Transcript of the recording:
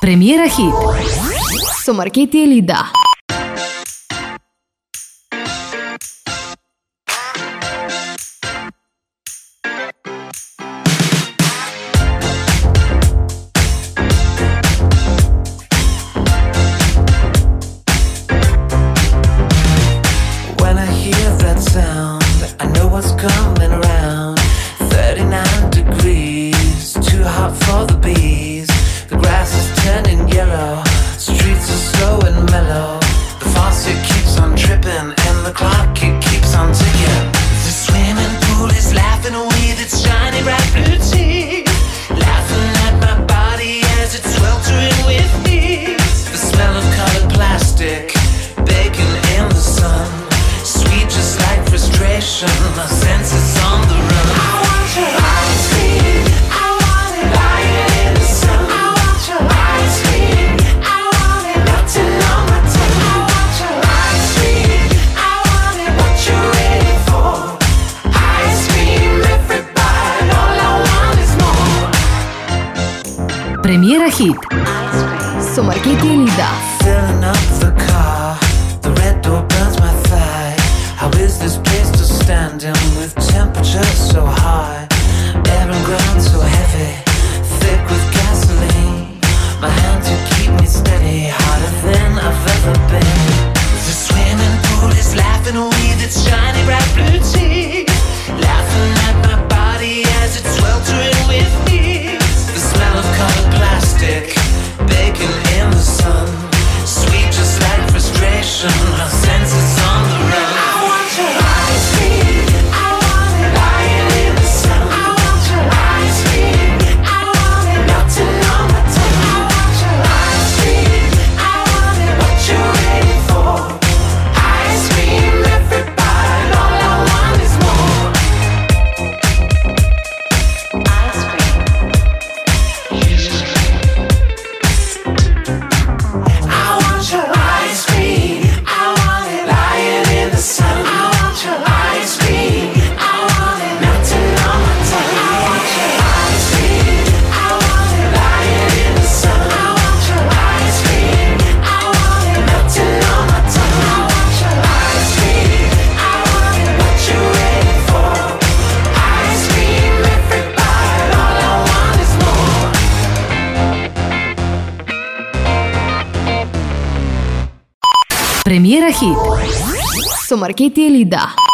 Premiera Hit su Marchetti e Lidda. When I hear that sound, I know what's coming around. 39 degrees, too hot for the bees. The grass is turning yellow, streets are slow and mellow. The faucet keeps on dripping and the clock it keeps on ticking. The swimming pool is laughing with its shiny bright blue teeth, laughing at my body as it's sweltering with heat. The smell of colored plastic, baking in the sun, sweet just like frustration, my senses on the run. I want your ice cream, I want it lying in the sun. I want your ice cream, I want it melting on my tongue. I want your ice cream, I want it, what you waiting for? Ice cream, everybody, all I want is more. Premiera Hit su Marchetti e Lidda. Filling up the car, the red door burns my thigh. How is this place still standing with temperature so high? Air and ground so heavy, thick with gasoline. My hands you keep me steady, harder than I've ever been. The swimming pool is laughing with its shiny bright blue teeth, laughing at my body as it's sweltering with heat. The smell of colored plastic, baking in the sun, sweet just like frustration, my senses on the run. I want your ice cream, I want it lying in the sun. I want your ice cream, I want it melting on my tongue. I want your ice cream, I want it, what you waiting for? Ice cream, everybody, all I want is more. Ice cream. I want your ice cream, I want it lying in the sun. I want your ice cream, I want it melting on my tongue. I want your ice cream, I want it lying in the sun. I want your ice cream, I want it melting on my tongue. I want your ice cream, I want it, what you waiting for? Ice cream, everybody, all I want is more. Premiera Hit su Marchetti e Lidda.